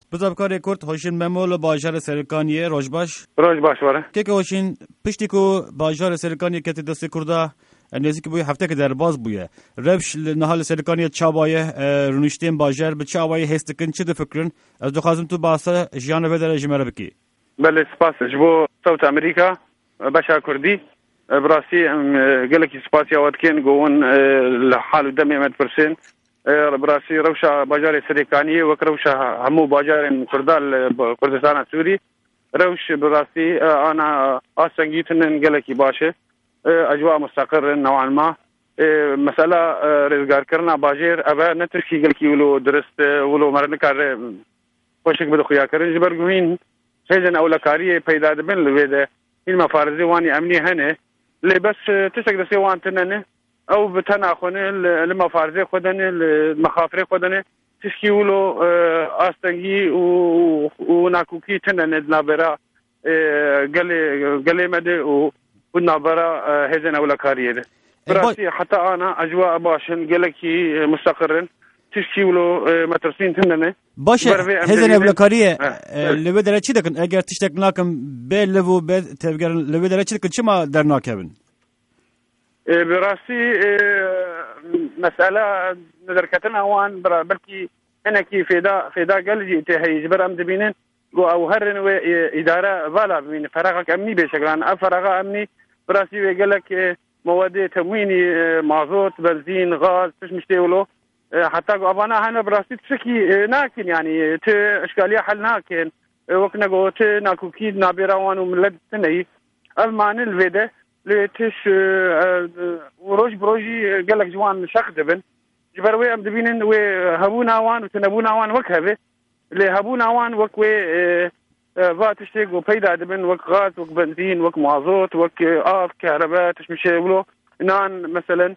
بزرگکاری کرد هوشین ممول باجار سرکانیه روزباش واره که هوشین پشتی کو باجار سرکانیه که دست کرده نزدیک بوی هفته که در باز بویه ربش نهال سرکانیه چابایه رونشتیم باجار به چابایه هستکن چه فکرن از دو خازم تو باسه جیان بدر جمره بکی بله سپاس جبو صوت امریکا باشا کردی براسي قالك سباسي واتكين قوون لحال دمي مد برسين براسي روشة باجار سريكانية وكروشة همو باجار كردال كردستان السوري روش براسي أنا أسنجيتن قالك باشا أجواء مستقر نوعا ما مسألة رزقار كرنا باجر أبا نتركي قالك ولو درست ولو مرنكار خوشك بدو خيا كرن جبرقوين هيجن أولكارية بيداد بن لويدة این مفارزه وانی امنی هنه لی بس تشک دستی وان تننه او بتنا خونه المفارزه خودنه المخافره خودنه تشکی ولو آستنگی و ناکوکی تننه نابرا گلی مده و نابرا هزن اولا کاریه ده براسي حتى أنا أجواء باشن قالكي مستقرن تشكي ولو مترسين تننه باشه هزن ابلکاریه لبه داره چی دکن اگر تشتک ناکم به لبو به تفگر لبه داره چی دکن چی ما در ناکبن براسي مسألة ندركتنا وان بلكي هنا كي فدا قلجي تهي جبر أم دبينين أو هرن إدارة فالا من فراغك أمني بشكلان أفراغ أمني براسي ويقلك مواد تمويني مازوت بنزين غاز فيش مشتيولو حتى أبانا هنا براسي تشكي ناكن يعني إشكالية حل ناكن وكنا قوت ناكوكيد نابيراوان وملد سنة ألمان الفيدة لتش وروج بروجي قالك جوان شخ دبن جبروي أم دبينن وهبونا وان وتنبونا وان وكهبه لهبونا وان وكوي فاتشتك وبيدا دبن وك غاز وك بنزين وك مازوت وك آف كهرباء تشمشي ولو نان مثلا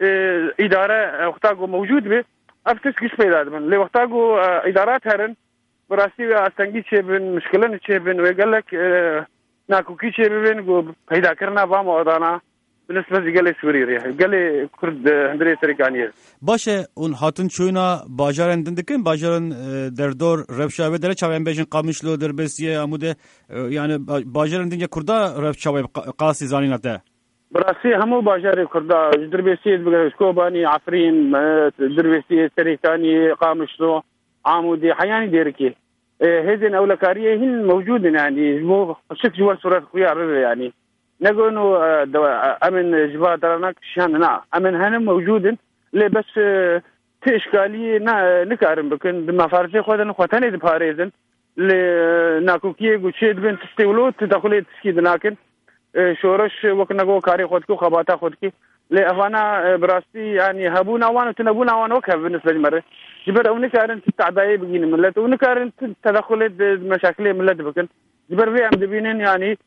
إدارة وقتاقو موجود به أفتش كيش بيدا دبن لي وقتاقو إدارات هرن براسي أستنجي شبن مشكلة شبن ويقالك ناكوكي شبن بيدا كرنا بام وضانا بالنسبة لي سوريا قال كرد هندري سريكانية باشه اون هاتون چوینا باجارن دندکن باجارن در دور رفشاوه داره چاوین بیشن قامشلو در بسیه عموده يعني باجارن دنیا کردا رفشاوه قاسی زانیناته براسي همو باجار كردا دربيسي بسكوباني عفرين دربيسي سريكاني قامشلو عمودي حياني ديركي هذين أولكارية هن موجودين يعني مو شك جوال صورة خيار يعني نقولوا أمن جبهة درناك شاننا أمن هنم موجودين ليه بس تشكالية نكارم بكن بمفارسة خودن خوتاني دباريزن لناكوكيه قوشيد بين تستولو تدخلي تسكيد لكن شورش وكنا جو كاري خودكو خباتا خودكي لأفانا براستي يعني هبونا وان وتنبونا وان وكهف بالنسبة لمرة جبر أو نكارن تتعداي بجين ملت ونكارن تدخلي مشاكل ملت بكن جبر في أم دبينين يعني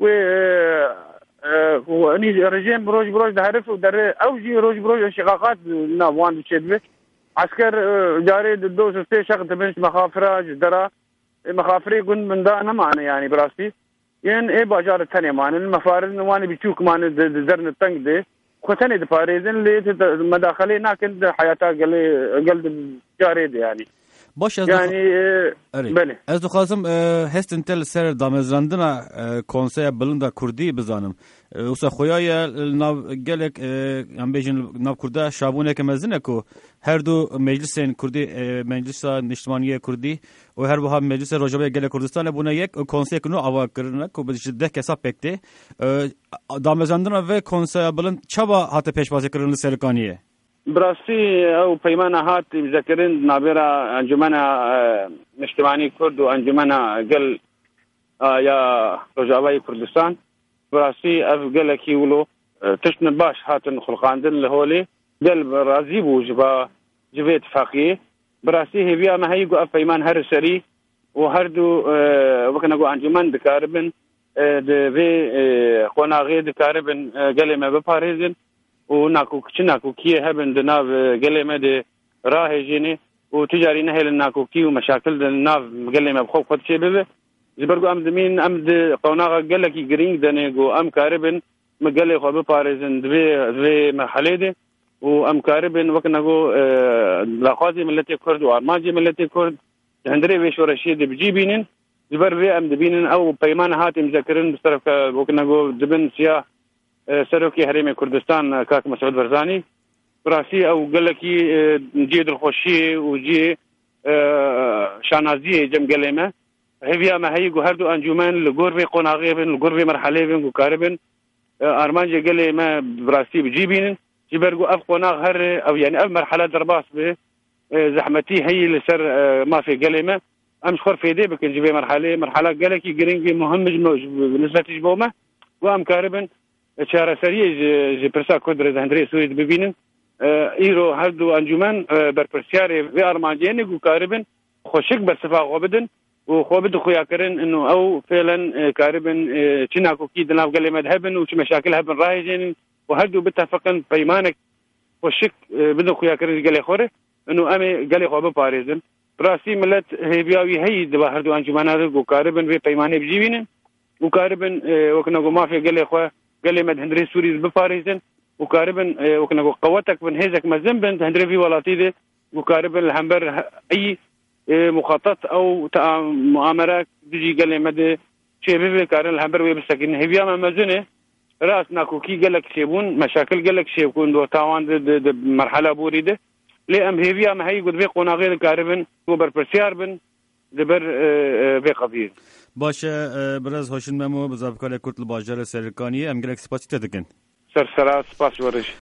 واني رجيم بروج دهرف ودر اوجي روج انشقاقات نابوان بشدبه عسكر جاري دو سستي شق تبنش مخافره جدرا مخافري كن من دا انا معنا يعني براسي يعني ايه باجار الثانيه معنا المفارز نواني بيشوك معنا درن التنق دي خوتني دباريزن لي مداخلي ناكن حياتها قلد جاري دي يعني باش يعني بله از دو خواستم هست انتل سر دامزراندنا کنسای بلندا کردی بزنم وسا خویای ناو گلک ام بیجن ناو کرده شابونه که مزنه کو هر دو مجلسین کردی مجلس نشتمانی کردی و هر بها مجلس راجبه گل کردستان بونه یک کنسای کنو اوا کرنه کو به شده کسا پکته دامزراندنا و کنسای بلند چبا هات پیشواز کرن سرکانیه براسي او بيمانه هات مذكرين نابرا انجمنا نشتماني كرد وانجمنا قل يا رجاوي كردستان براسي اف قالك يولو تشن باش هاتن خلقاندن لهولي قل رازيب وجبا جبه اتفاقيه براسي هي بيا ما هيغو اف بيمان هر سري وهردو وكنغو انجمان دكاربن في قناغي دكاربن قال ما بباريزن وناكوكي هبن دناف قلمة دي راهجيني وتجاري نهل الناكوكي ومشاكل دناف قلمة بخوف خد شيء بيه زبرقو أم دمين أم دي قوناغا قلكي قرينج دانيقو أم كاربن مقلي خواب باريزن دبي مرحلة دي وأم كاربن وكناقو لاخوازي ملتي كرد وارماجي ملتي كرد هندري ويش ورشيد بجيبينن جبر في ام دبينن او بيمان هات مذكرن بصرف وكنا دبن سياح سروكي حريم كردستان كاك مسعود برزاني براسي او قال لك جيد الخوشي وجي شانازيه جم قلمه هيفيا ما هي هردو انجمان لغورفي قناغيبن لغورفي مرحليبن وكاربن ارمانجي قال ما براسي بجيبين جبرغو اف قناغ هر او يعني اف مرحله درباس به زحمتي هي لسر ما في قلمه امش خور في دي بك جيبي مرحله قال لك جرينجي مهم بالنسبه تجبومه وام كاربن شهر سريه جي برسا كودر هندري سويد ببينن ايرو هردو انجمان برپرسیاری و ارمانجینی گو کاربن خوشک برصفا خوبدن و خوبد خویا کرن انه او فعلا کاربن چنا کو کی دناف قال مذهبن وش مشاكل هبن رايجين وهردو بتفقن بيمانك خوشک بدن خویا کرن قال خوره انه امي قال خو باريزن براسي ملت هيبياوي هي دبا هردو انجمانات گو کاربن و پیمانه بجيبين و کاربن وكنا گو ما في قال خو قال مد هندري سوري بباريزن وكاربن وكنا قوتك من هيزك مزنبن هندري في ولاتيده وكاربن الهمبر اي مخطط او مؤامرات بيجي قال مد شيء بكارن الهمبر ويبسكن هبيا ما مزنه راس ناكو كي قال لك شيبون مشاكل قال لك شيء يكون دو تاوان مرحله بوريده لام هبيا ما هي قد في قناغير كاربن وبربرسيار بن دبر في قضيه باش برز هاشم ممو بزاف کال کورت باجر سرکانی ام گلک سپاس تدکن سرسرات سپاس ورش